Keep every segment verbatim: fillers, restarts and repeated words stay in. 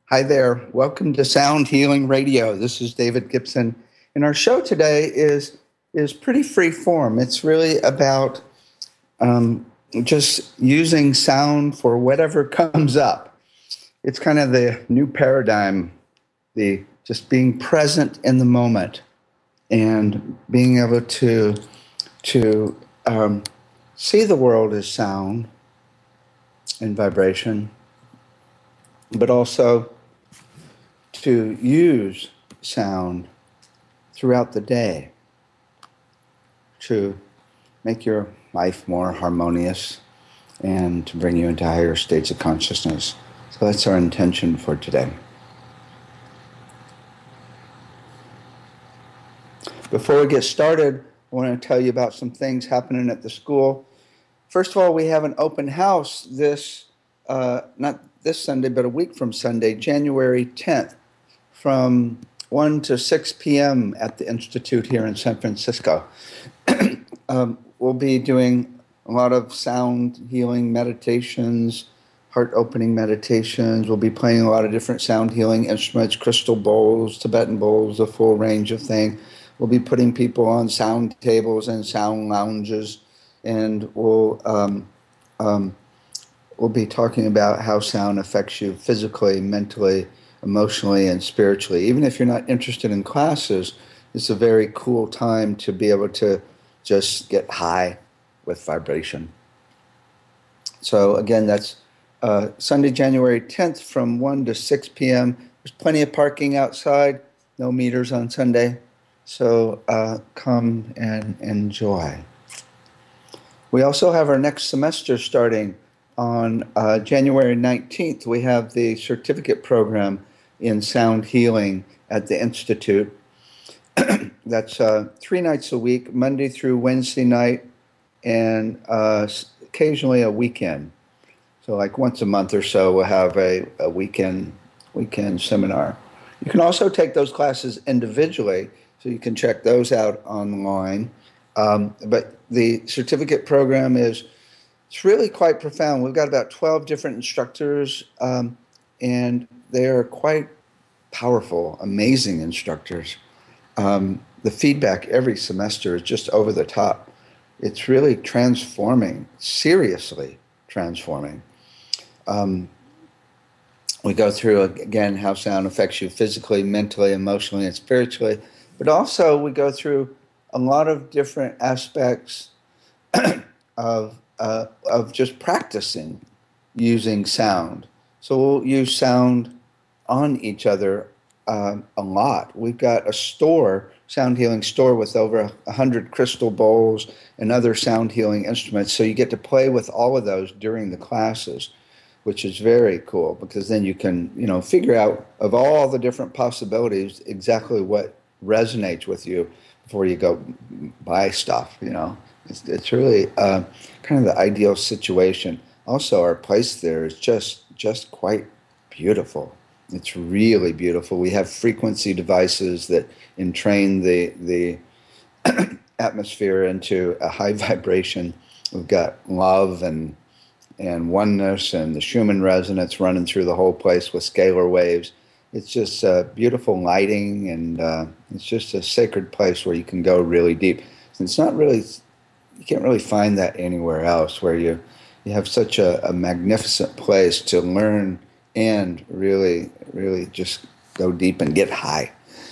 Hi there. Welcome to Sound Healing Radio. This is David Gibson, and our show today is is pretty free form. It's really about um, just using sound for whatever comes up. It's kind of the new paradigm, the just being present in the moment and being able to to um, see the world as sound and vibration, but also to use sound throughout the day to make your life more harmonious and to bring you into higher states of consciousness. So that's our intention for today. Before we get started, I want to tell you about some things happening at the school. First of all, we have an open house this, uh, not this Sunday, but a week from Sunday, January tenth, from one to six p.m. at the Institute here in San Francisco. um, we'll be doing a lot of sound healing meditations, heart-opening meditations. We'll be playing a lot of different sound healing instruments, crystal bowls, Tibetan bowls, a full range of things. We'll be putting people on sound tables and sound lounges, and we'll um, um, we'll be talking about how sound affects you physically, mentally, emotionally, and spiritually. Even if you're not interested in classes, it's a very cool time to be able to just get high with vibration. So again, that's uh, Sunday, January tenth from one to six p.m. There's plenty of parking outside, no meters on Sunday. So uh, come and enjoy. We also have our next semester starting on uh, January nineteenth. We have the certificate program in sound healing at the Institute. That's uh, three nights a week, Monday through Wednesday night, and uh, occasionally a weekend. So like once a month or so, we'll have a, a weekend weekend seminar. You can also take those classes individually, so you can check those out online. Um, but the certificate program is it's really quite profound. We've got about twelve different instructors, um, and they are quite powerful, amazing instructors. Um, the feedback every semester is just over the top. It's really transforming, seriously transforming. Um, we go through, again, how sound affects you physically, mentally, emotionally, and spiritually. But also we go through a lot of different aspects of uh, of just practicing using sound. So we'll use sound on each other uh, a lot. We've got a store, sound healing store, with over a hundred crystal bowls and other sound healing instruments. So you get to play with all of those during the classes, which is very cool, because then you can, you know, figure out of all the different possibilities exactly what resonates with you before you go buy stuff. You know, it's, it's really uh, kind of the ideal situation. Also, our place there is just just quite beautiful. It's really beautiful. We have frequency devices that entrain the the atmosphere into a high vibration. We've got love and and oneness and the Schumann resonance running through the whole place with scalar waves. It's just uh, beautiful lighting, and uh, it's just a sacred place where you can go really deep. And it's not really, you can't really find that anywhere else, where you you have such a, a magnificent place to learn and really, really just go deep and get high.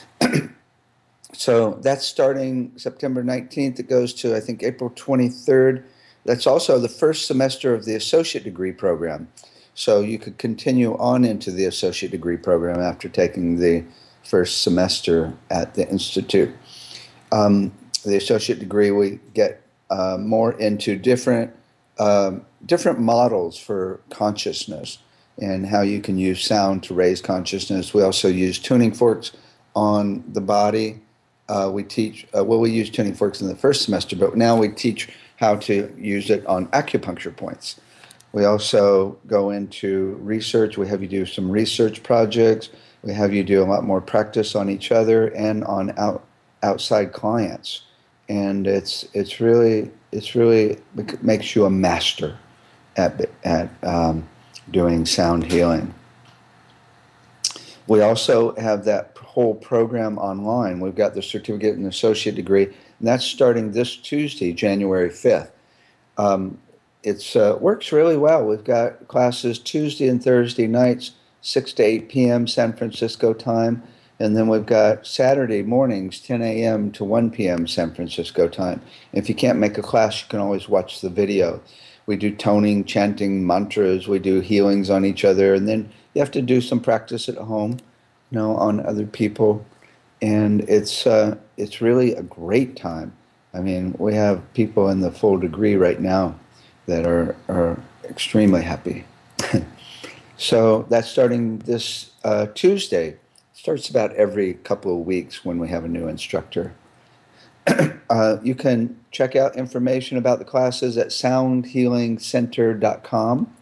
So that's starting September nineteenth. It goes to, I think, April twenty-third. That's also the first semester of the associate degree program. So you could continue on into the associate degree program after taking the first semester at the Institute. Um, the associate degree, we get uh, more into different um, different models for consciousness and how you can use sound to raise consciousness. We also use tuning forks on the body. Uh, we teach, uh, well, we use tuning forks in the first semester, but now we teach how to use it on acupuncture points. We also go into research. We have you do some research projects. We have you do a lot more practice on each other and on out, outside clients. And it's it's really it's really it makes you a master at at um, doing sound healing. We also have that whole program online. We've got the certificate and associate degree, and that's starting this Tuesday, January fifth. Um, it's uh, works really well. We've got classes Tuesday and Thursday nights, six to eight p.m. San Francisco time, and then we've got Saturday mornings, ten a.m. to one p.m. San Francisco time. If you can't make a class, you can always watch the video. We do toning, chanting, mantras. We do healings on each other, and then you have to do some practice at home, you know, on other people, and it's uh, it's really a great time. I mean, we have people in the full degree right now that are are extremely happy. So that's starting this uh, Tuesday. It starts about every couple of weeks when we have a new instructor. uh, you can check out information about the classes at sound healing center dot com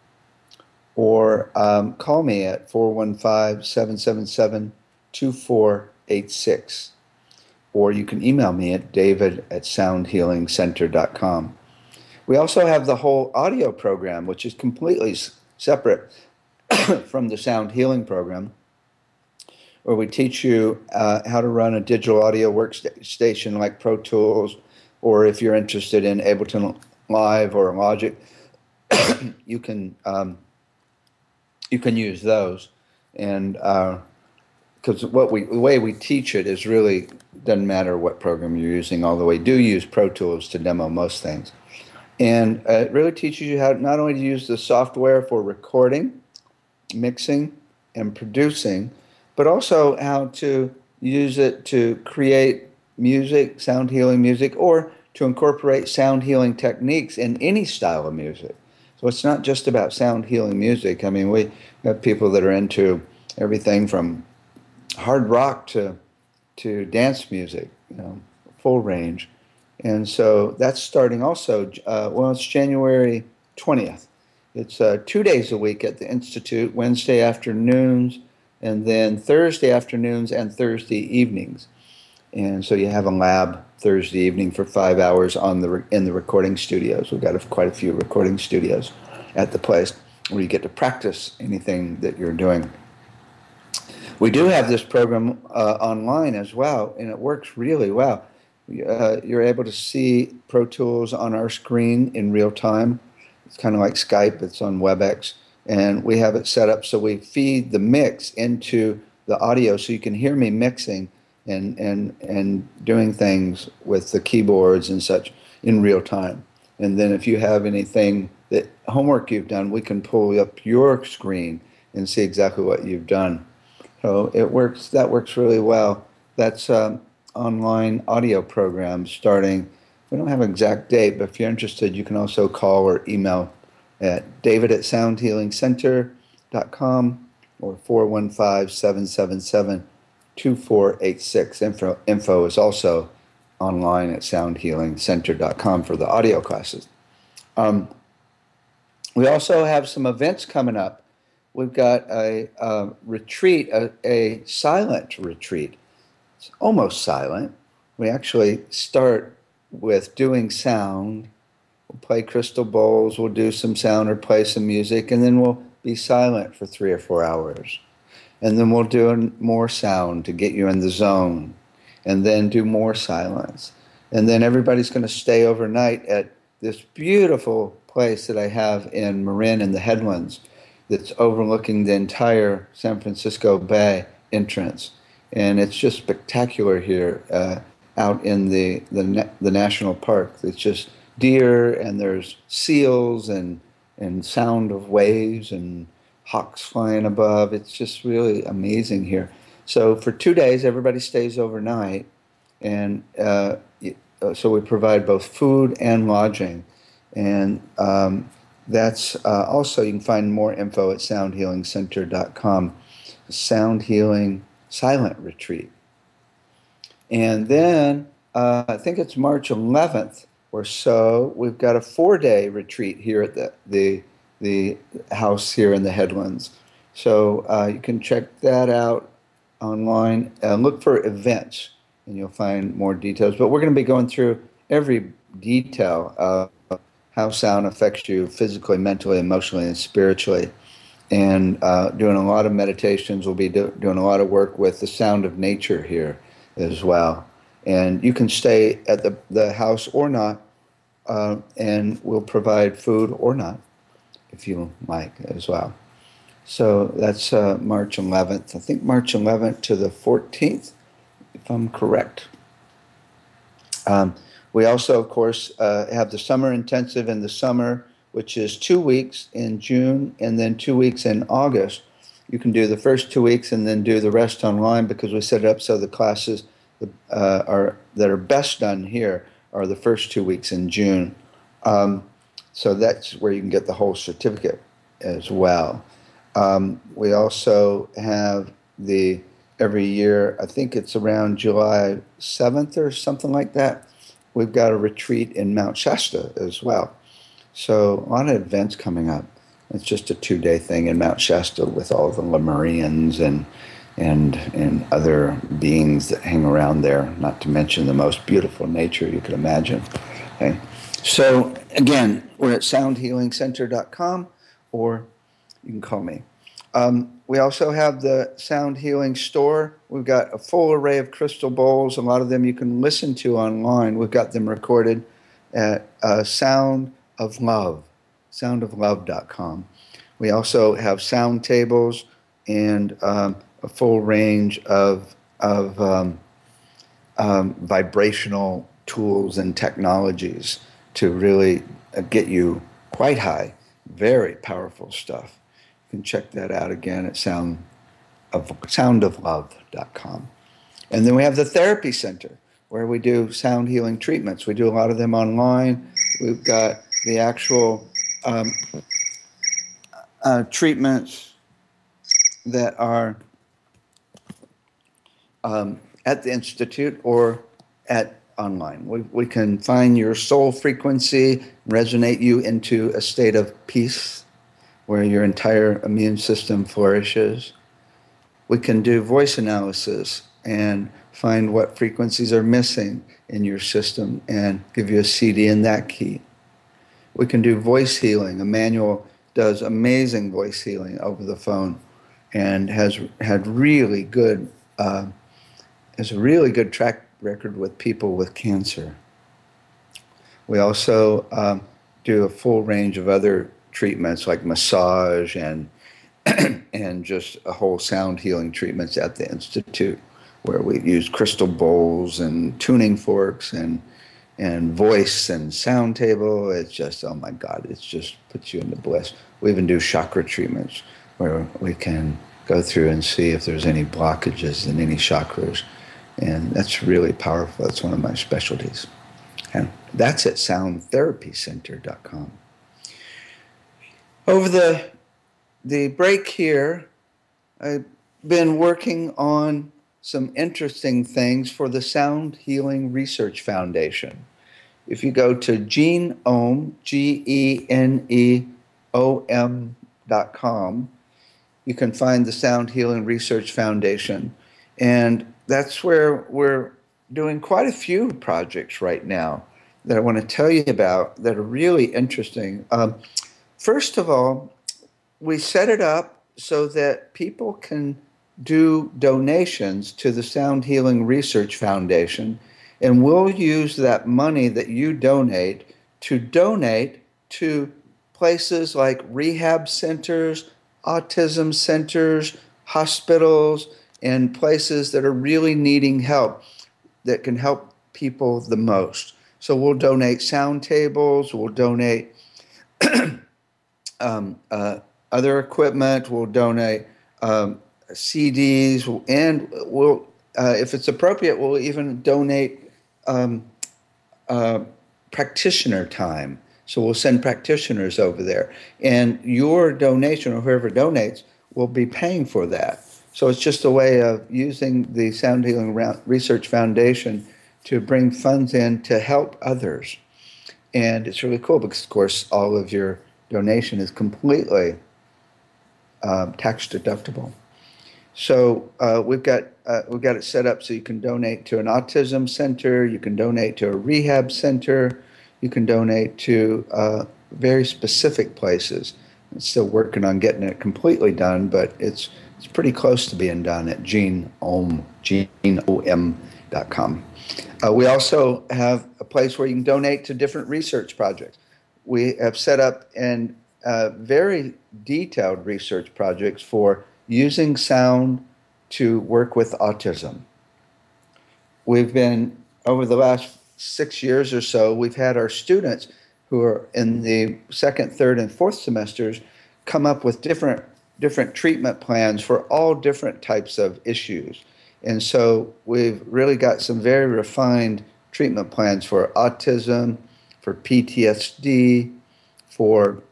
or um, call me at four one five, seven seven seven, two four eight six. Or you can email me at david at sound healing center dot com. We also have the whole audio program, which is completely s- separate from the sound healing program, where we teach you uh, how to run a digital audio workstation like Pro Tools, or if you're interested in Ableton Live or Logic, you can um, you can use those. And because uh, what we the way we teach it is really doesn't matter what program you're using, although we do use Pro Tools to demo most things. And uh, it really teaches you how not only to use the software for recording, mixing, and producing, but also how to use it to create music, sound healing music, or to incorporate sound healing techniques in any style of music. So it's not just about sound healing music. I mean, we have people that are into everything from hard rock to to dance music, you know, full range. And so that's starting also, uh, well, it's January twentieth. It's uh, two days a week at the Institute, Wednesday afternoons, and then Thursday afternoons and Thursday evenings. And so you have a lab Thursday evening for five hours on the re- in the recording studios. We've got a, quite a few recording studios at the place where you get to practice anything that you're doing. We do have this program uh, online as well, and it works really well. Uh, you're able to see Pro Tools on our screen in real time. It's kind of like Skype. It's on WebEx. And we have it set up so we feed the mix into the audio so you can hear me mixing and, and, and doing things with the keyboards and such in real time. And then if you have anything, that homework you've done, we can pull up your screen and see exactly what you've done. So it works. That works really well. That's um, online audio program starting. We don't have an exact date, but if you're interested, you can also call or email at david at sound healing center dot com or four one five, seven seven seven, two four eight six. Info, info is also online at sound healing center dot com for the audio classes. Um, we also have some events coming up. We've got a, a retreat, a, a silent retreat. It's almost silent. We actually start with doing sound. We'll play crystal bowls, we'll do some sound or play some music, and then we'll be silent for three or four hours. And then we'll do more sound to get you in the zone, and then do more silence. And then everybody's going to stay overnight at this beautiful place that I have in Marin in the Headlands that's overlooking the entire San Francisco Bay entrance. And it's just spectacular here uh, out in the, the, the national park. It's just deer, and there's seals and, and sound of waves and hawks flying above. It's just really amazing here. So for two days, everybody stays overnight. And uh, so we provide both food and lodging. And um, that's uh, also, you can find more info at sound healing center dot com. Sound Healing Silent Retreat. And then uh, I think it's March eleventh or so, we've got a four-day retreat here at the the, the house here in the Headlands. So uh, you can check that out online and look for events, and you'll find more details. But we're going to be going through every detail of how sound affects you physically, mentally, emotionally, and spiritually. and uh, doing a lot of meditations. We'll be do, doing a lot of work with the sound of nature here as well. And you can stay at the, the house or not, uh, and we'll provide food or not, if you like, as well. So that's uh, March eleventh. I think March eleventh to the fourteenth, if I'm correct. Um, we also, of course, uh, have the summer intensive in the summer, which is two weeks in June and then two weeks in August. You can do the first two weeks and then do the rest online, because we set it up so the classes uh, are that are best done here are the first two weeks in June. Um, so that's where you can get the whole certificate as well. Um, we also have the every year, I think it's around July seventh or something like that, we've got a retreat in Mount Shasta as well. So a lot of events coming up. It's just a two-day thing in Mount Shasta with all the Lemurians and and and other beings that hang around there, not to mention the most beautiful nature you could imagine. Okay. So again, we're at sound healing center dot com, or you can call me. Um, we also have the Sound Healing Store. We've got a full array of crystal bowls. A lot of them you can listen to online. We've got them recorded at uh, Sound of Love, sound of love dot com. We also have sound tables and um, a full range of, of um, um, vibrational tools and technologies to really uh, get you quite high. Very powerful stuff. You can check that out again at sound of, sound of love dot com. And then we have the Therapy Center, where we do sound healing treatments. We do a lot of them online. We've got the actual um, uh, treatments that are um, at the Institute or at online. We, we can find your soul frequency, resonate you into a state of peace where your entire immune system flourishes. We can do voice analysis and find what frequencies are missing in your system and give you a C D in that key. We can do voice healing. Emmanuel does amazing voice healing over the phone and has had really good, uh, has a really good track record with people with cancer. We also um, do a full range of other treatments like massage and and just a whole sound healing treatments at the Institute, where we use crystal bowls and tuning forks and and voice and sound table. It's just, oh my God, it just puts you into bliss. We even do chakra treatments where we can go through and see if there's any blockages in any chakras. And that's really powerful. That's one of my specialties. And that's at sound therapy center dot com. Over the the break here, I've been working on some interesting things for the Sound Healing Research Foundation. If you go to Geneom, G E N E O M dot com, you can find the Sound Healing Research Foundation. And that's where we're doing quite a few projects right now that I want to tell you about that are really interesting. Um, first of all, we set it up so that people can do donations to the Sound Healing Research Foundation, and we'll use that money that you donate to donate to places like rehab centers, autism centers, hospitals, and places that are really needing help that can help people the most. So we'll donate sound tables, we'll donate um, uh, other equipment, we'll donate um, C Ds, and we'll, uh, if it's appropriate, we'll even donate um, uh, practitioner time. So we'll send practitioners over there. And your donation, or whoever donates, will be paying for that. So it's just a way of using the Sound Healing Research Foundation to bring funds in to help others. And it's really cool because, of course, all of your donation is completely um, tax deductible. So uh, we've got uh, we've got it set up so you can donate to an autism center, you can donate to a rehab center, you can donate to uh, very specific places It's still working on getting it completely done, but it's it's pretty close to being done at genome, genome dot com. Uh, we also have a place where you can donate to different research projects. We have set up and uh, very detailed research projects for using sound to work with autism. We've been, over the last six years or so, we've had our students who are in the second, third, and fourth semesters come up with different different treatment plans for all different types of issues. And so we've really got some very refined treatment plans for autism, for P T S D, for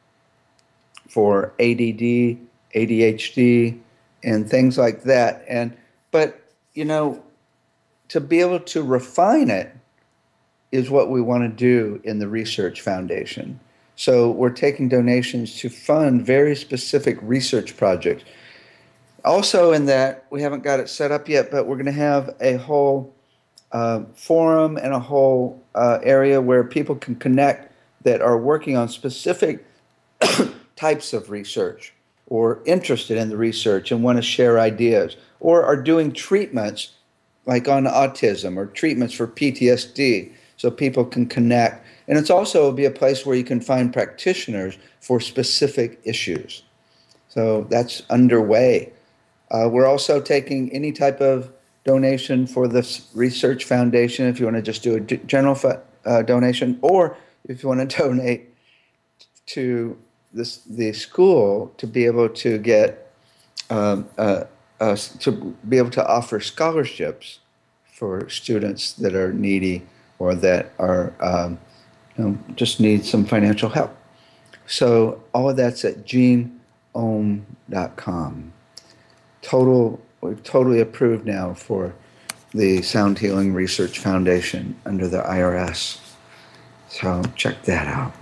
for A D D, A D H D, and things like that. And but you know, to be able to refine it is what we want to do in the Research Foundation. So we're taking donations to fund very specific research projects. Also in that, we haven't got it set up yet, but we're going to have a whole uh, forum and a whole uh, area where people can connect that are working on specific types of research or interested in the research and want to share ideas or are doing treatments like on autism or treatments for P T S D so people can connect. And it's also be a place where you can find practitioners for specific issues. So that's underway. Uh, we're also taking any type of donation for this Research Foundation if you want to just do a general uh, donation, or if you want to donate to this, the school to be able to get um, uh, uh, to be able to offer scholarships for students that are needy or that are um, you know, just need some financial help. So all of that's at genome dot com. Total, we're totally approved now for the Sound Healing Research Foundation under the I R S. So check that out.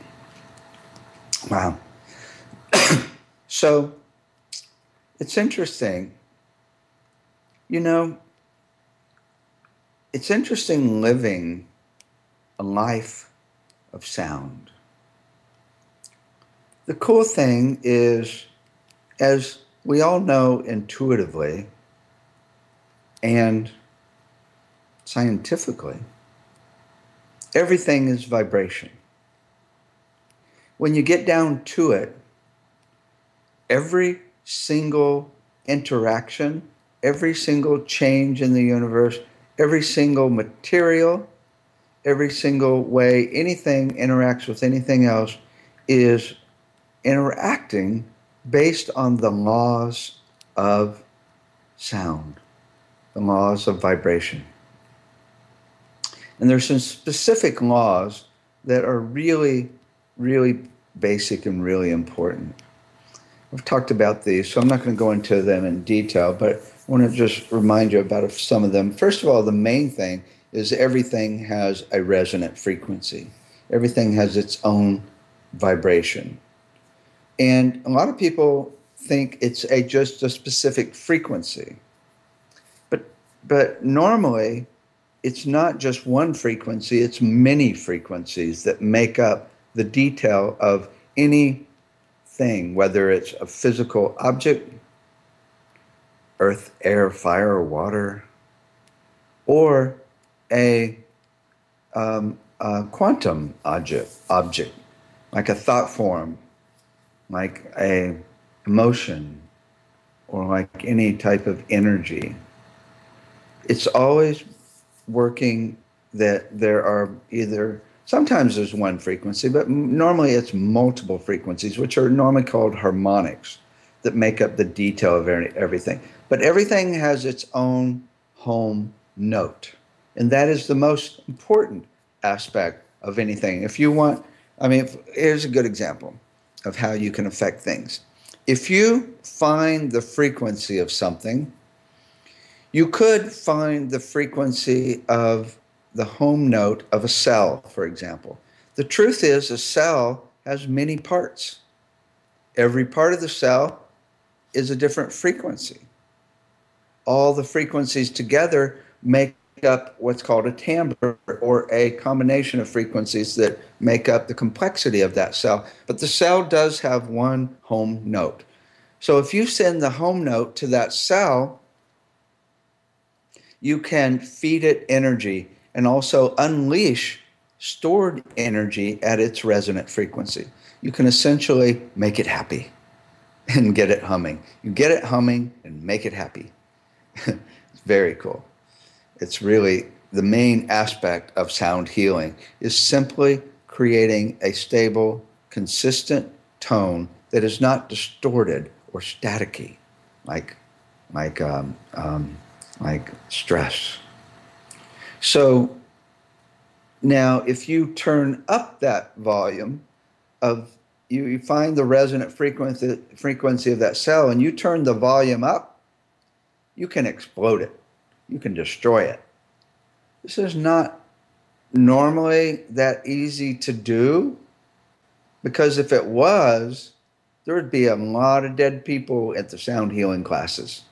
Wow. So it's interesting. You know, it's interesting living a life of sound. The cool thing is, as we all know intuitively and scientifically, everything is vibration. When you get down to it, every single interaction, every single change in the universe, every single material, every single way anything interacts with anything else is interacting based on the laws of sound, the laws of vibration. And there's some specific laws that are really, really basic and really important. I've talked about these, so I'm not going to go into them in detail, but I want to just remind you about some of them. First of all, the main thing is everything has a resonant frequency. Everything has its own vibration. And a lot of people think it's a just a specific frequency. But but normally it's not just one frequency, it's many frequencies that make up the detail of anything, whether it's a physical object, earth, air, fire, or water, or a, um, a quantum object, object, like a thought form, like a emotion, or like any type of energy. It's always working that there are either, sometimes there's one frequency, but normally it's multiple frequencies, which are normally called harmonics, that make up the detail of everything. But everything has its own home note. And that is the most important aspect of anything. If you want, I mean, if, here's a good example of how you can affect things. If you find the frequency of something, you could find the frequency of the home note of a cell, for example. The truth is, a cell has many parts. Every part of the cell is a different frequency. All the frequencies together make up what's called a timbre, or a combination of frequencies that make up the complexity of that cell. But the cell does have one home note. So if you send the home note to that cell, you can feed it energy and also unleash stored energy at its resonant frequency. You can essentially make it happy and get it humming. You get it humming and make it happy. It's very cool. It's really the main aspect of sound healing is simply creating a stable, consistent tone that is not distorted or staticky, like like um, um, like stress. So now, if you turn up that volume of you, you find the resonant frequency frequency of that cell, and you turn the volume up, you can explode it. You can destroy it. This is not normally that easy to do, because if it was, there would be a lot of dead people at the sound healing classes.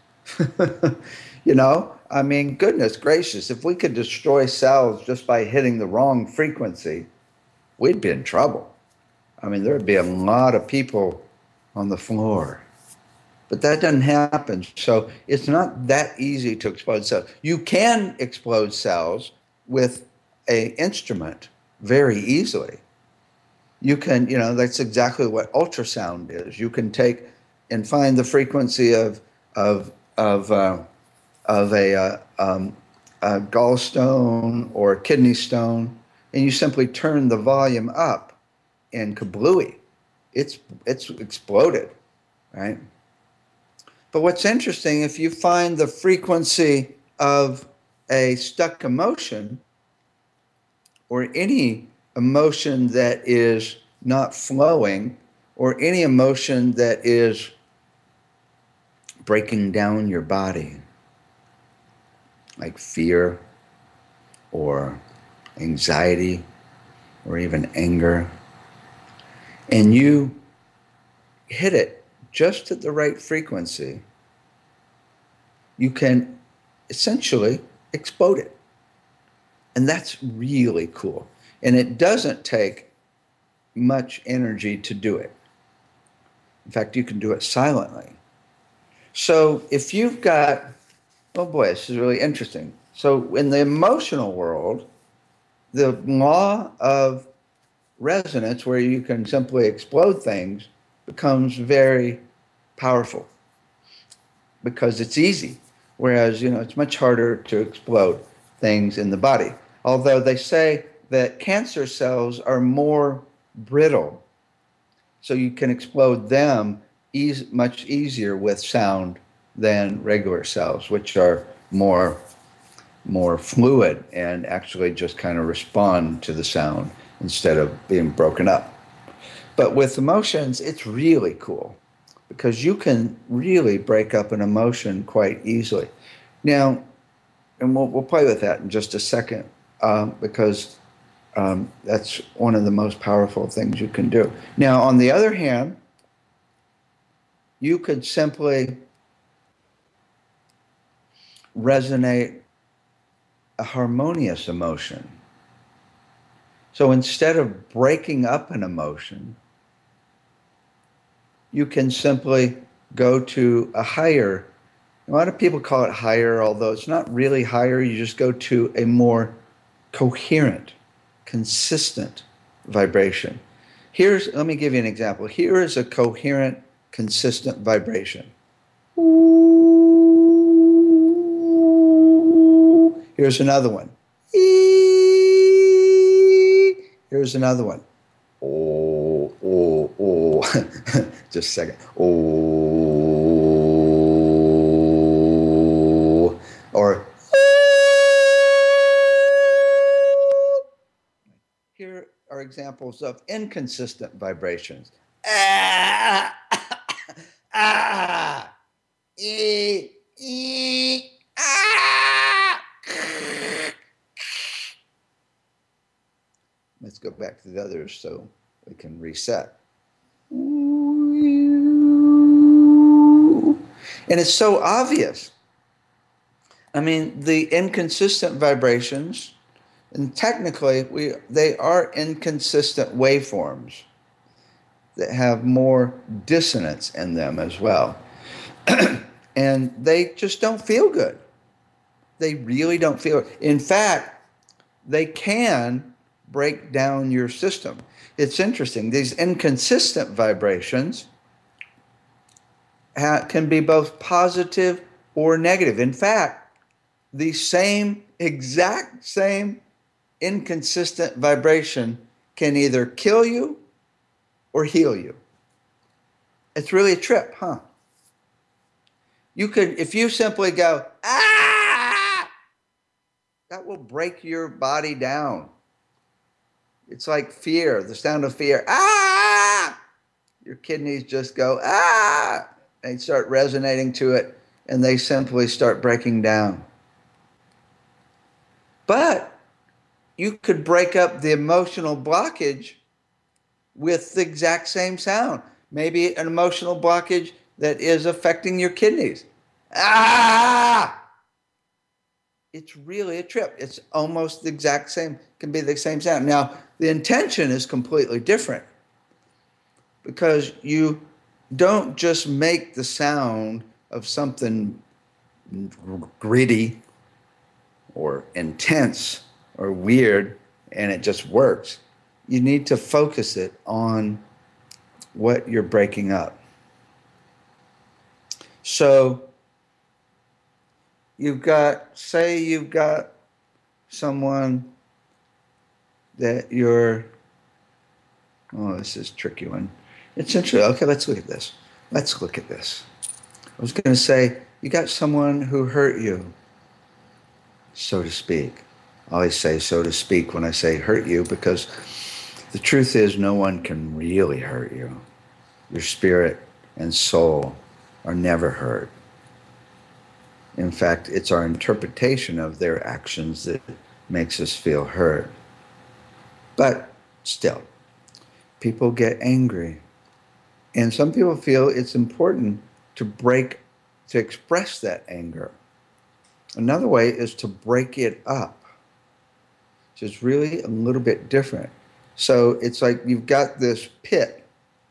You know, I mean, goodness gracious, if we could destroy cells just by hitting the wrong frequency, we'd be in trouble. I mean, there'd be a lot of people on the floor. But that doesn't happen. So it's not that easy to explode cells. You can explode cells with an instrument very easily. You can, you know, that's exactly what ultrasound is. You can take and find the frequency of of of uh, of a, uh, um, a gallstone or a kidney stone, and you simply turn the volume up, and kablooey, it's it's exploded, right? But what's interesting, if you find the frequency of a stuck emotion, or any emotion that is not flowing, or any emotion that is breaking down your body, like fear or anxiety or even anger, and you hit it just at the right frequency, you can essentially explode it. And that's really cool. And it doesn't take much energy to do it. In fact, you can do it silently. So if you've got, oh boy, this is really interesting. So in the emotional world, the law of resonance, where you can simply explode things, becomes very powerful because it's easy. Whereas, you know, it's much harder to explode things in the body. Although they say that cancer cells are more brittle, so you can explode them easy, much easier with sound than regular cells, which are more more fluid and actually just kind of respond to the sound instead of being broken up. But with emotions, it's really cool because you can really break up an emotion quite easily. Now, and we'll, we'll play with that in just a second, um, because um, that's one of the most powerful things you can do. Now, on the other hand, you could simply resonate a harmonious emotion. So instead of breaking up an emotion, you can simply go to a higher, a lot of people call it higher, although it's not really higher. You just go to a more coherent, consistent vibration. Here's, let me give you an example. Here is a coherent, consistent vibration. Here's another one. Here's another one. Oh, oh, oh. Just a second. Oh. Or here are examples of inconsistent vibrations. Ah, ah, e, e, ah. Let's go back to the others so we can reset. And it's so obvious I mean, the inconsistent vibrations, and technically, we they are inconsistent waveforms that have more dissonance in them as well. And they just don't feel good. They really don't feel it. In fact, they can break down your system. It's interesting. These inconsistent vibrations ha- can be both positive or negative. In fact, the same exact same inconsistent vibration can either kill you or heal you. It's really a trip, huh? You could, if you simply go, ah, that will break your body down. It's like fear, the sound of fear. Ah! Your kidneys just go, ah! They start resonating to it and they simply start breaking down. But you could break up the emotional blockage with the exact same sound. Maybe an emotional blockage that is affecting your kidneys. Ah! It's really a trip. It's almost the exact same, can be the same sound. Now, the intention is completely different because you don't just make the sound of something gritty or intense or weird and it just works. You need to focus it on what you're breaking up. So you've got, say you've got someone that you're, oh, this is a tricky one. It's interesting. Okay, let's look at this. Let's look at this. I was going to say, you got someone who hurt you, so to speak. I always say so to speak when I say hurt you because the truth is no one can really hurt you. Your spirit and soul are never hurt. In fact, it's our interpretation of their actions that makes us feel hurt. But still, people get angry. And some people feel it's important to break, to express that anger. Another way is to break it up, which is really a little bit different. So it's like you've got this pit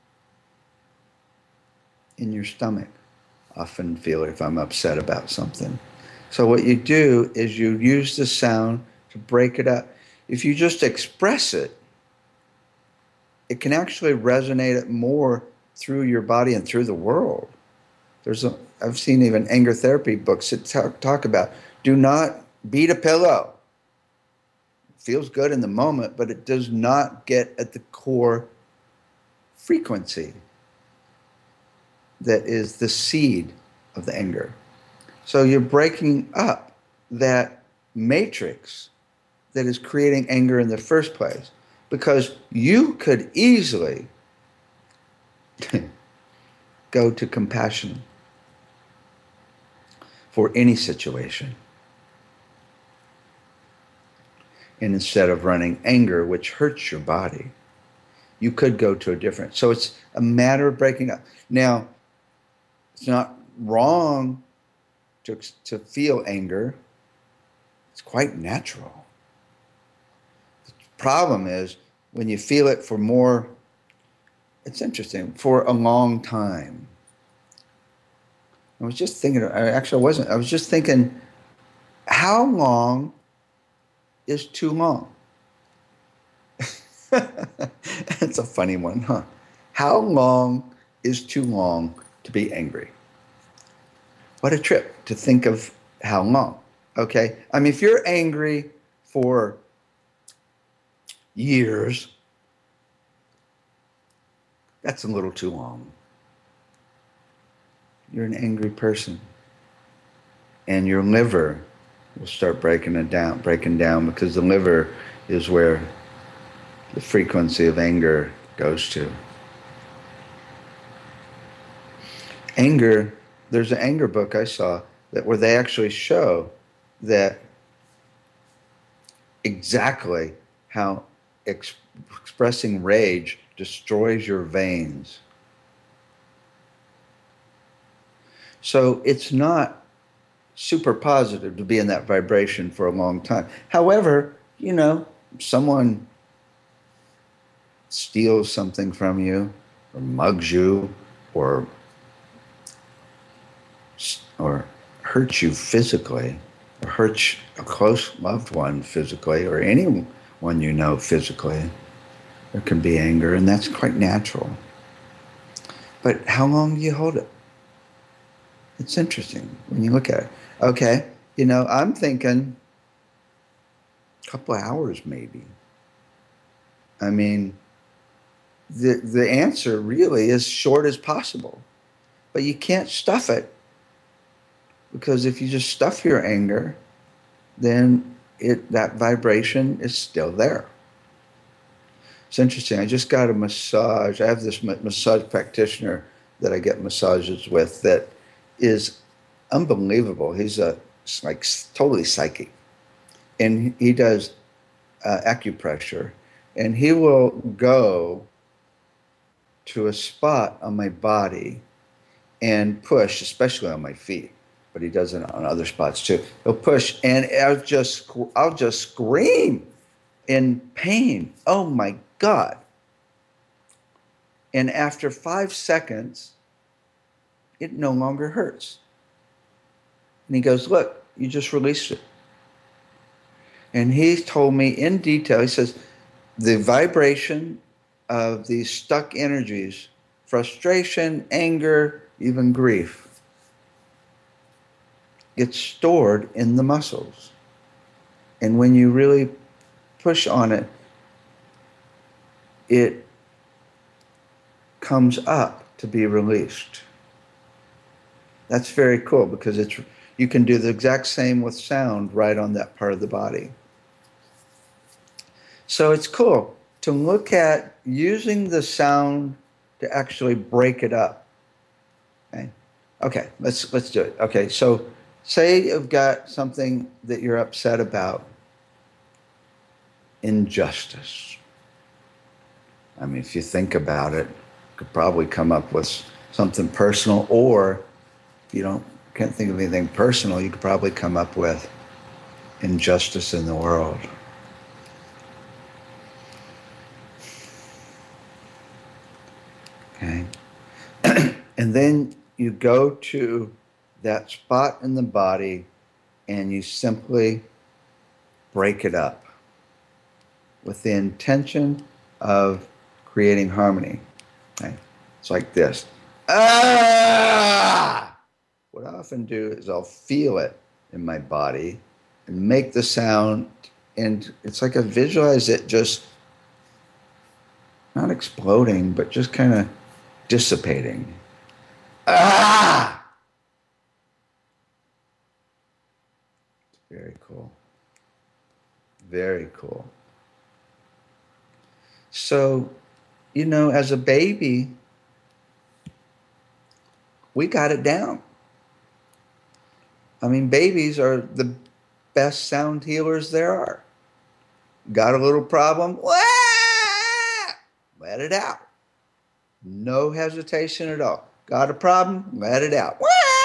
in your stomach. I often feel it if I'm upset about something. So what you do is you use the sound to break it up. If you just express it, it can actually resonate more through your body and through the world. There's a, I've seen even anger therapy books that talk, talk about do not beat a pillow. It feels good in the moment, but it does not get at the core frequency that is the seed of the anger. So you're breaking up that matrix that is creating anger in the first place, because you could easily go to compassion for any situation. And instead of running anger, which hurts your body, you could go to a different. So it's a matter of breaking up. Now, it's not wrong to, to feel anger. It's quite natural. The problem is when you feel it for more, it's interesting, for a long time. I was just thinking, I actually wasn't, I was just thinking, how long is too long? It's a funny one, huh? How long is too long to be angry? What a trip to think of how long, okay? I mean, if you're angry for years, that's a little too long. You're an angry person. And your liver will start breaking it down, breaking down because the liver is where the frequency of anger goes to. Anger, there's an anger book I saw that where they actually show that exactly how ex- expressing rage destroys your veins. So it's not super positive to be in that vibration for a long time. However, you know, someone steals something from you or mugs you or or hurts you physically or hurts a close loved one physically or anyone you know physically, there can be anger, and that's quite natural. But how long do you hold it? It's interesting when you look at it. Okay, you know, I'm thinking a couple of hours maybe. I mean, the the answer really is short as possible. But you can't stuff it, because if you just stuff your anger, then it that vibration is still there. It's interesting. I just got a massage. I have this massage practitioner that I get massages with that is unbelievable. He's a like totally psychic, and he does uh, acupressure, and he will go to a spot on my body and push, especially on my feet, but he does it on other spots too. He'll push, and I'll just I'll just scream in pain. Oh my God. And after five seconds, it no longer hurts. And he goes, look, you just released it. And he told me in detail, he says, the vibration of these stuck energies, frustration, anger, even grief, gets stored in the muscles. And when you really push on it, it comes up to be released. That's very cool, because it's you can do the exact same with sound right on that part of the body. So it's cool to look at using the sound to actually break it up. Okay, okay, let's let's do it. Okay, so say you've got something that you're upset about. Injustice. I mean, if you think about it, you could probably come up with something personal, or if you don't can't think of anything personal, you could probably come up with injustice in the world. Okay. And then you go to that spot in the body and you simply break it up with the intention of creating harmony. Okay? It's like this. Ah! What I often do is I'll feel it in my body and make the sound, and it's like I visualize it just not exploding, but just kind of dissipating. Ah! Very cool. Very cool. So, you know, as a baby, we got it down. I mean, babies are the best sound healers there are. Got a little problem? Wah! Let it out. No hesitation at all. Got a problem? Let it out. Wah!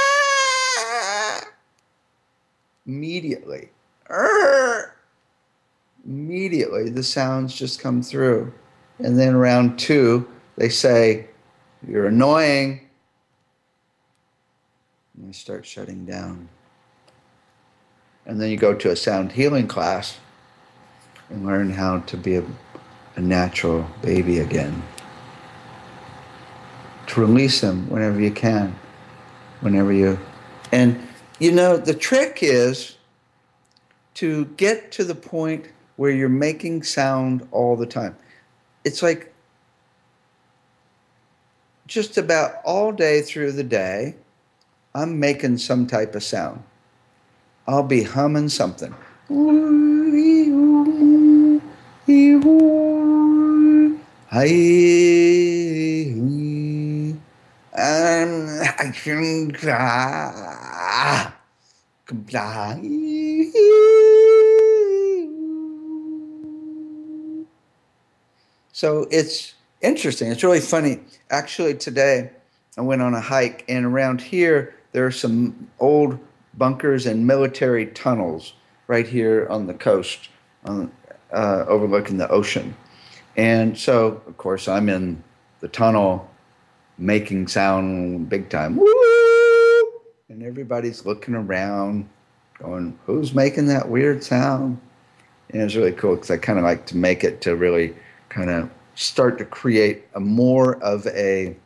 Immediately. Arr! Immediately, the sounds just come through. And then round two, they say, you're annoying. And they start shutting down. And then you go to a sound healing class and learn how to be a, a natural baby again. To release them whenever you can, whenever you... And, you know, the trick is to get to the point where you're making sound all the time. It's like just about all day through the day, I'm making some type of sound. I'll be humming something. So it's interesting. It's really funny. Actually, today I went on a hike, and around here there are some old bunkers and military tunnels right here on the coast, on, uh, overlooking the ocean. And so, of course, I'm in the tunnel making sound big time. Woo! And everybody's looking around, going, who's making that weird sound? And it's really cool because I kind of like to make it to really kind of start to create a more of a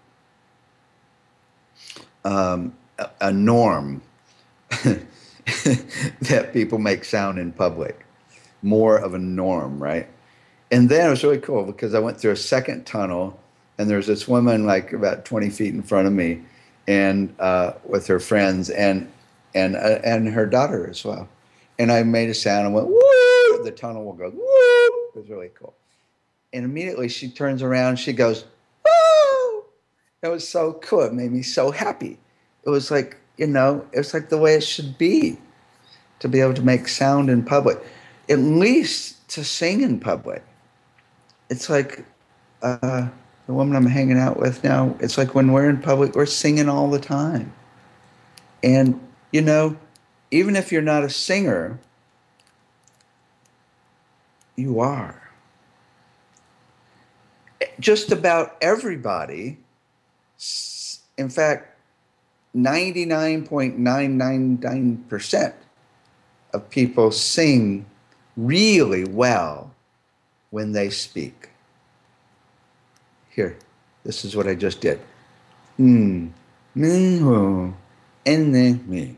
um, a, a norm that people make sound in public. More of a norm, right? And then it was really cool because I went through a second tunnel, and there's this woman like about twenty feet in front of me, and uh, with her friends and and uh, and her daughter as well. And I made a sound and went woo. The tunnel will go woo. It was really cool. And immediately she turns around. She goes woo. It was so cool. It made me so happy. It was like, you know, it was like the way it should be, to be able to make sound in public, at least to sing in public. It's like uh, the woman I'm hanging out with now, it's like when we're in public, we're singing all the time. And, you know, even if you're not a singer, you are. Just about everybody, in fact, ninety-nine point nine nine nine percent of people sing really well when they speak. Here, this is what I just did. Mm, me, and then me.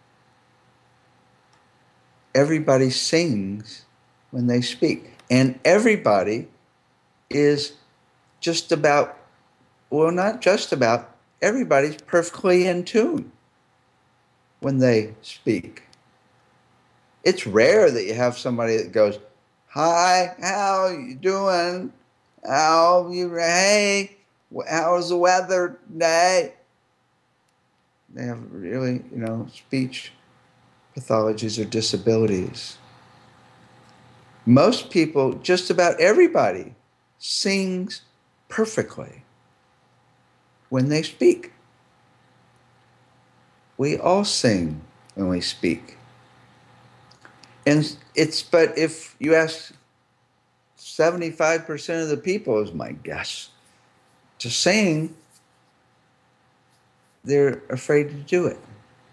Everybody sings when they speak. And everybody is just about, well, not just about, everybody's perfectly in tune when they speak. It's rare that you have somebody that goes, hi, how you doing? How you, hey, how's the weather today? They have really, you know, speech pathologies or disabilities. Most people, just about everybody, sings perfectly when they speak. We all sing when we speak. And it's, but if you ask seventy-five percent of the people, is my guess, to sing, they're afraid to do it.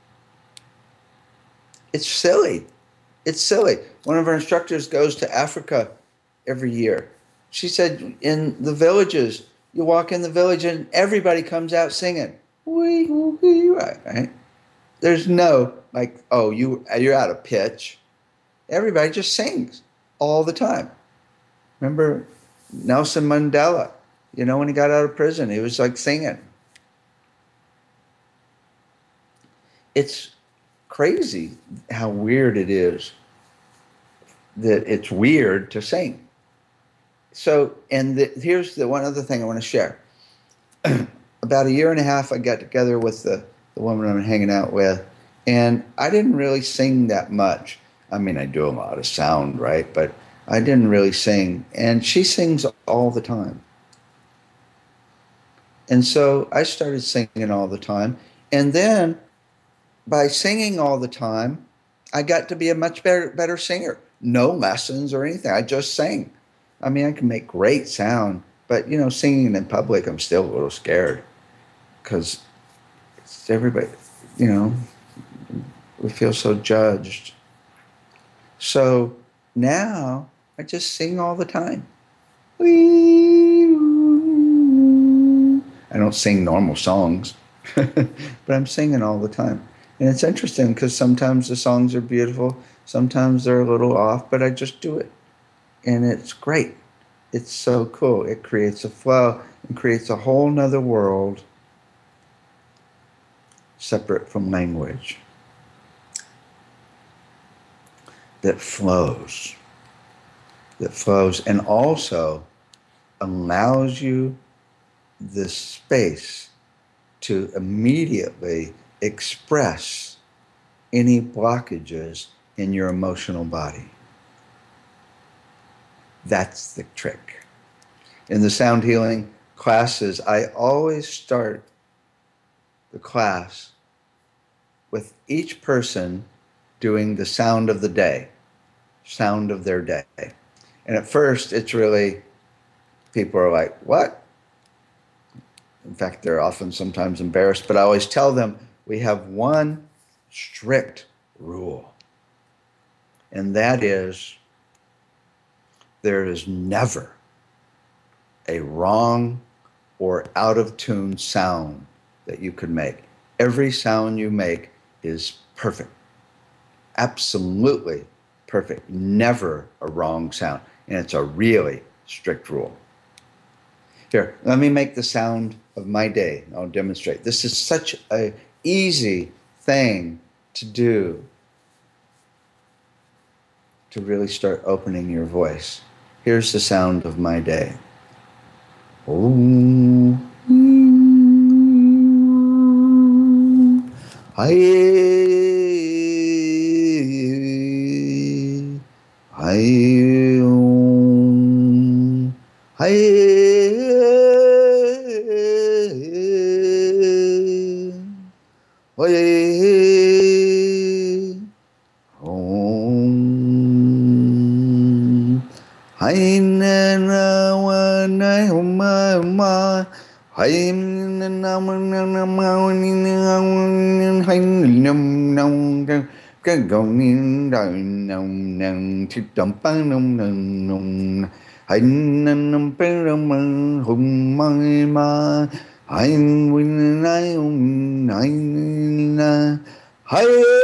It's silly. It's silly. One of our instructors goes to Africa every year. She said in the villages, you walk in the village and everybody comes out singing. Wee, wee, right? There's no, like, oh, you, you're out of pitch. Everybody just sings all the time. Remember Nelson Mandela, you know, when he got out of prison, he was like singing. It's crazy how weird it is that it's weird to sing. So, and the, here's the one other thing I want to share. About a year and a half, I got together with the, the woman I'm hanging out with, and I didn't really sing that much. I mean, I do a lot of sound, right? But I didn't really sing. And she sings all the time. And so I started singing all the time. And then by singing all the time, I got to be a much better, better singer. No lessons or anything. I just sang. I mean, I can make great sound, but, you know, singing in public, I'm still a little scared because it's everybody, you know, we feel so judged. So now I just sing all the time. I don't sing normal songs, but I'm singing all the time. And it's interesting because sometimes the songs are beautiful, sometimes they're a little off, but I just do it. And it's great. It's so cool. It creates a flow and creates a whole nother world separate from language that flows, that flows and also allows you the space to immediately express any blockages in your emotional body. That's the trick. In the sound healing classes, I always start the class with each person doing the sound of the day, sound of their day. And at first, it's really, people are like, what? In fact, they're often sometimes embarrassed, but I always tell them we have one strict rule, and that is there is never a wrong or out of tune sound that you could make. Every sound you make is perfect, absolutely perfect, never a wrong sound, and it's a really strict rule. Here, let me make the sound of my day. I'll demonstrate. This is such an easy thing to do to really start opening your voice. Here's the sound of my day. Oh, hi, hi, hi. Hay na na wa na ma ma hay na na ma na na ma ni na hay nam nam cái gong ni da nam nam thi tam pa nam nam nam hay na nam pe ram hum ma ma hay win na um na na hay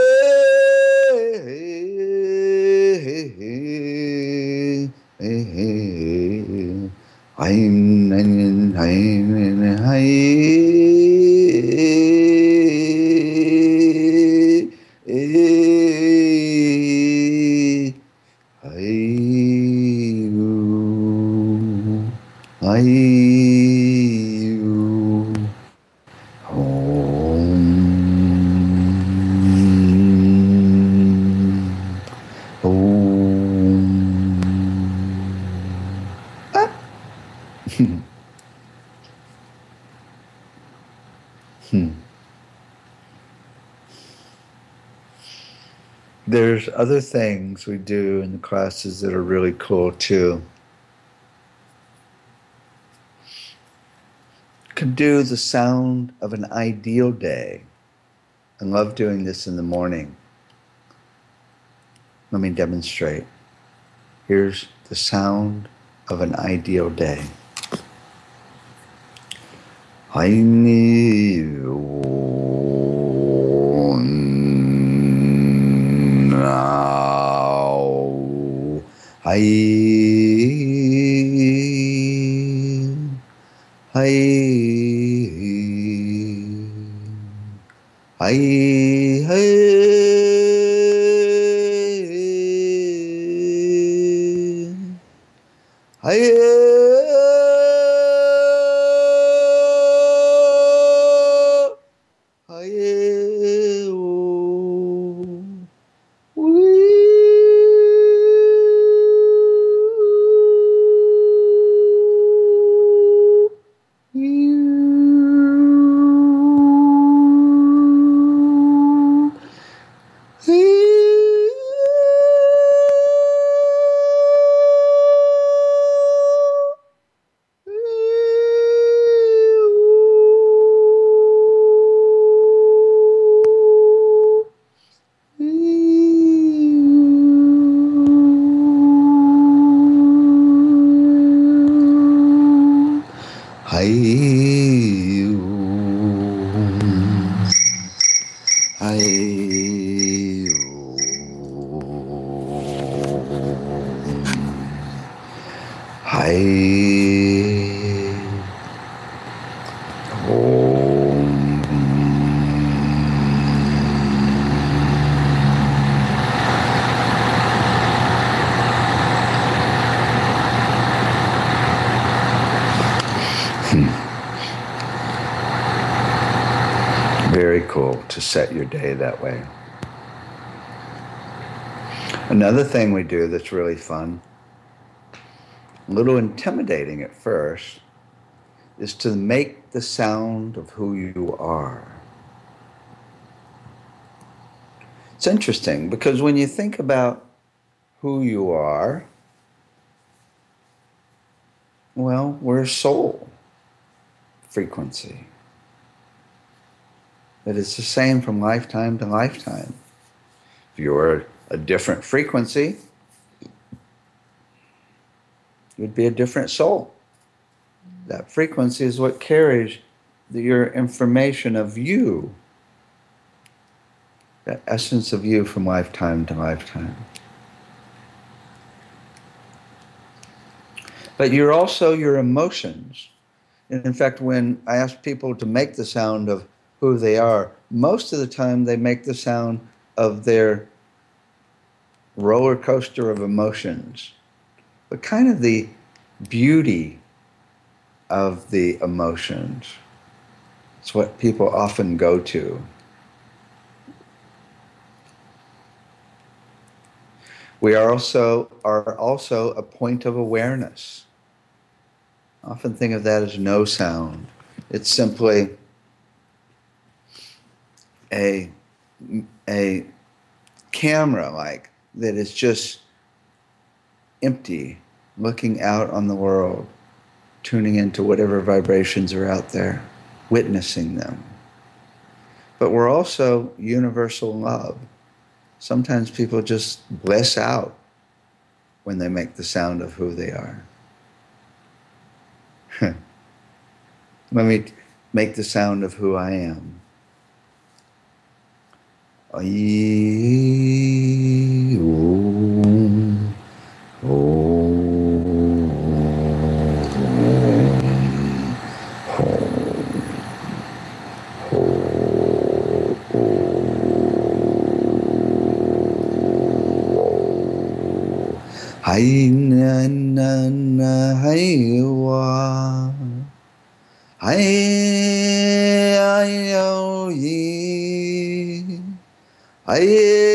I'm I'm There's other things we do in the classes that are really cool too. Could do the sound of an ideal day. I love doing this in the morning. Let me demonstrate. Here's the sound of an ideal day. I need now. I I I I Very cool to set your day that way. Another thing we do that's really fun, a little intimidating at first, is to make the sound of who you are. It's interesting because when you think about who you are, well, we're soul frequency. That it's the same from lifetime to lifetime. If you're a different frequency, you'd be a different soul. That frequency is what carries the, your information of you, that essence of you from lifetime to lifetime. But you're also your emotions. And in fact, when I ask people to make the sound of who they are, most of the time they make the sound of their roller coaster of emotions, but kind of the beauty of the emotions. It's what people often go to. We are also, are also a point of awareness. I often think of that as no sound. It's simply a, a camera like that is just empty, looking out on the world, tuning into whatever vibrations are out there, witnessing them. But we're also universal love. Sometimes people just bliss out when they make the sound of who they are. Let me make the sound of who I am. Ai, om, om, hai na na na hai wa hai ai o yi hai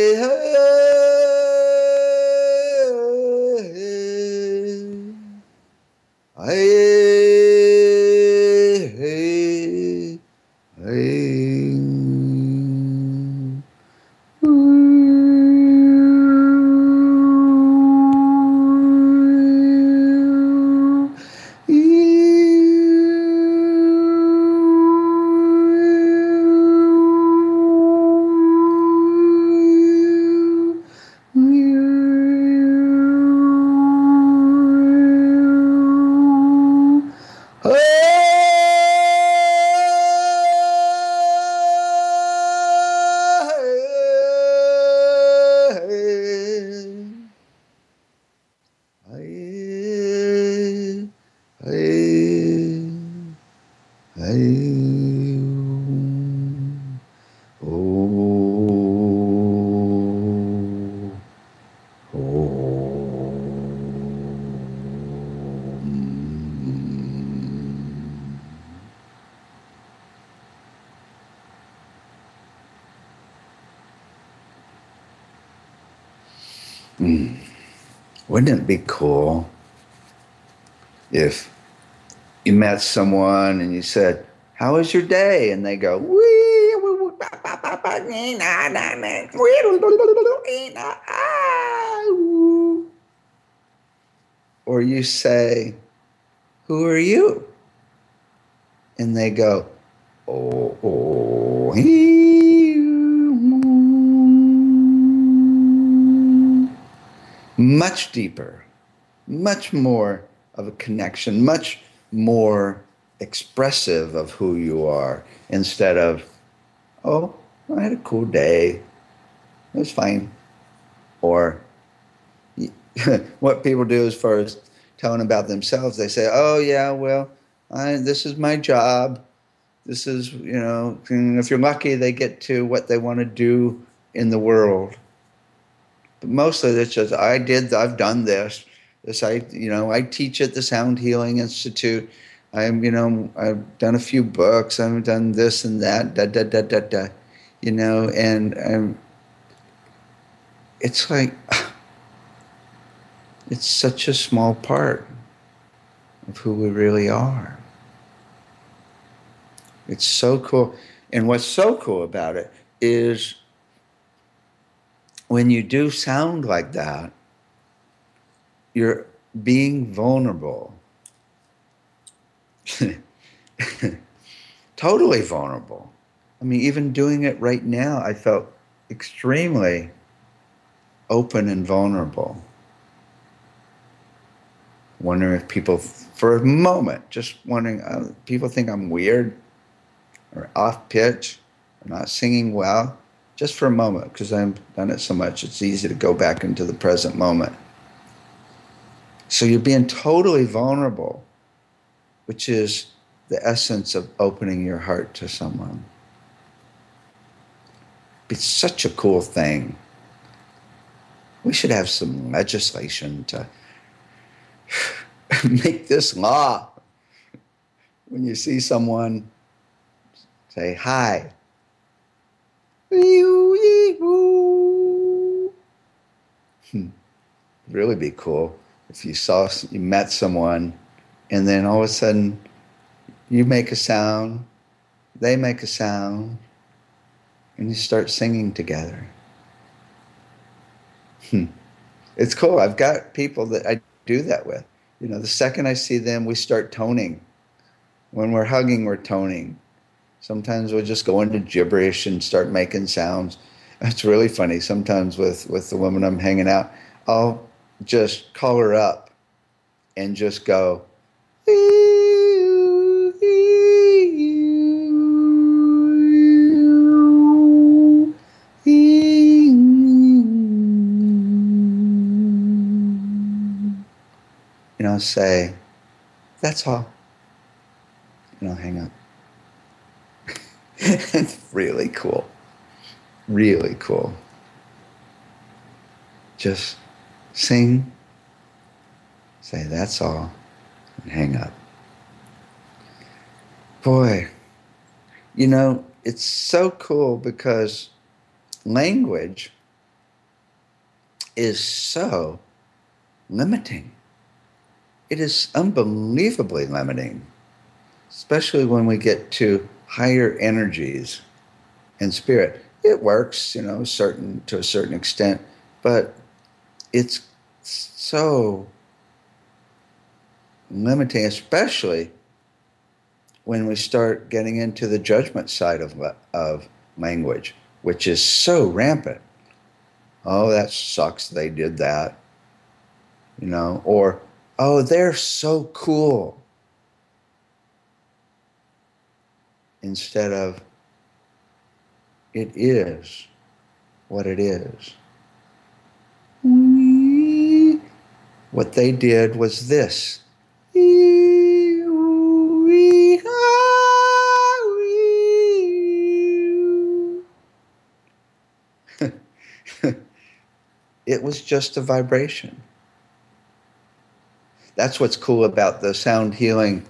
hai Mm. Wouldn't it be cool if you met someone and you said, "How was your day?" And they go, "Wee, or you say, "Who are you?" And they go, "Oh, oh, much deeper, much more of a connection, much more expressive of who you are, instead of, "Oh, I had a cool day. It was fine." Or what people do as far as telling about themselves, they say, "Oh, yeah, well, I, this is my job. This is, you know," and if you're lucky, they get to what they want to do in the world. But mostly it's just, I did, I've done this. This, I, you know, I teach at the Sound Healing Institute. I'm, you know, I've done a few books. I've done this and that, da, da, da, da, da, you know, and um, it's like, it's such a small part of who we really are. It's so cool. And what's so cool about it is when you do sound like that, you're being vulnerable. Totally vulnerable. I mean, even doing it right now, I felt extremely open and vulnerable. Wondering if people, for a moment, just wondering, uh, people think I'm weird or off pitch or not singing well, just for a moment, because I've done it so much, it's easy to go back into the present moment. So you're being totally vulnerable, which is the essence of opening your heart to someone. It's such a cool thing. We should have some legislation to make this law. When you see someone, say hi. Hmm. Really be cool if you saw, you met someone, and then all of a sudden you make a sound, they make a sound, and you start singing together. Hmm. It's cool. I've got people that I do that with. You know, the second I see them, we start toning. When we're hugging, we're toning. Sometimes we'll just go into gibberish and start making sounds. It's really funny. Sometimes with, with the woman I'm hanging out, I'll just call her up and just go, you know, say, that's all. And I'll hang up. It's really cool. Really cool. Just sing, say that's all, and hang up. Boy, you know, it's so cool because language is so limiting. It is unbelievably limiting, especially when we get to higher energies and spirit. It works, you know, certain to a certain extent, but it's so limiting, especially when we start getting into the judgment side of of language, which is so rampant. Oh, that sucks, they did that. You know, or, oh, they're so cool. Instead of, it is what it is. What they did was this. It was just a vibration. That's what's cool about the sound healing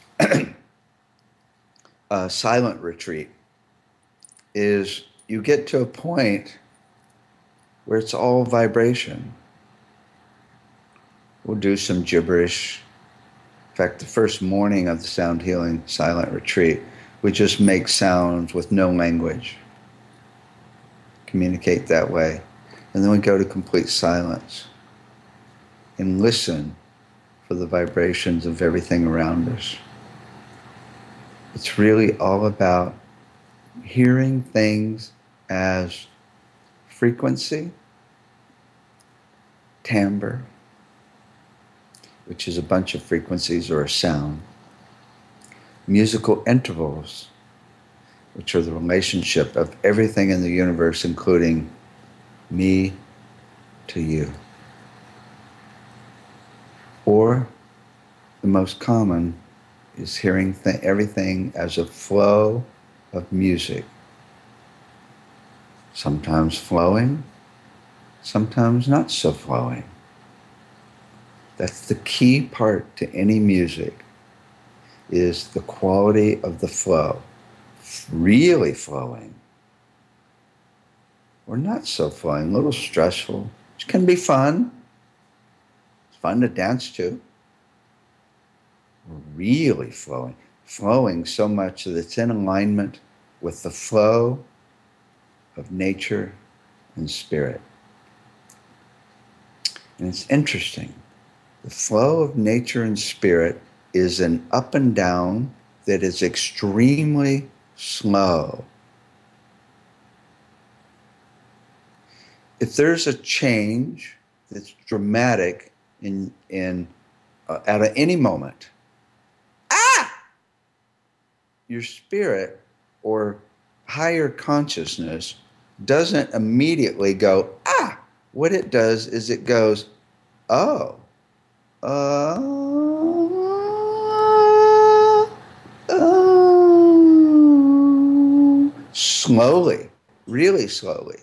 uh, silent retreat, is you get to a point where it's all vibration. We'll do some gibberish. In fact, the first morning of the sound healing silent retreat, we just make sounds with no language. Communicate that way. And then we go to complete silence and listen for the vibrations of everything around us. It's really all about hearing things as frequency, timbre, which is a bunch of frequencies or a sound, musical intervals, which are the relationship of everything in the universe, including me to you. Or the most common is hearing th- everything as a flow of music. Sometimes flowing, sometimes not so flowing. That's the key part to any music, is the quality of the flow. Really flowing, or not so flowing, a little stressful, which can be fun. It's fun to dance to. Really flowing, flowing so much that it's in alignment with the flow of nature and spirit. And it's interesting. The flow of nature and spirit is an up and down that is extremely slow. If there's a change that's dramatic in in uh, at any moment, ah, your spirit or higher consciousness doesn't immediately go, ah. What it does is it goes, oh, uh, oh, slowly, really slowly.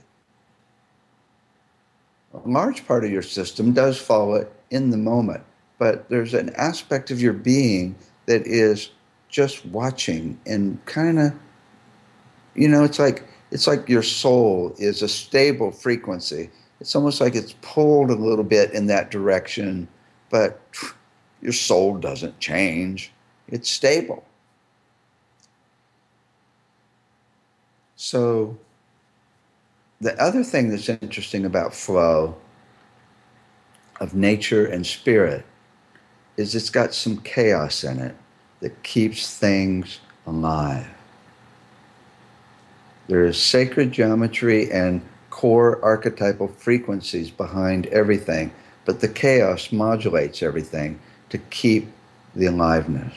A large part of your system does follow it in the moment, but there's an aspect of your being that is just watching and kind of, you know, it's like it's like your soul is a stable frequency. It's almost like it's pulled a little bit in that direction, but your soul doesn't change. It's stable. So the other thing that's interesting about flow of nature and spirit is it's got some chaos in it that keeps things alive. There is sacred geometry and core archetypal frequencies behind everything, but the chaos modulates everything to keep the aliveness.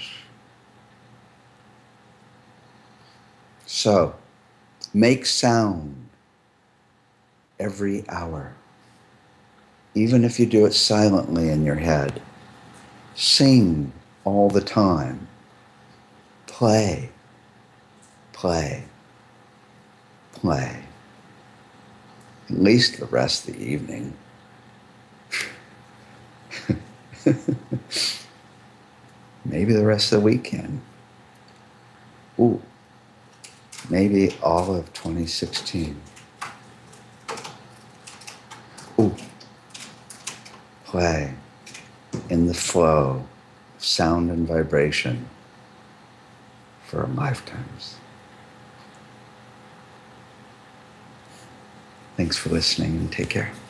So, make sound every hour. Even if you do it silently in your head. Sing all the time. Play, play, play. At least the rest of the evening. Maybe the rest of the weekend. Ooh, maybe all of twenty sixteen. Ooh, play in the flow of sound and vibration for lifetimes. Thanks for listening and take care.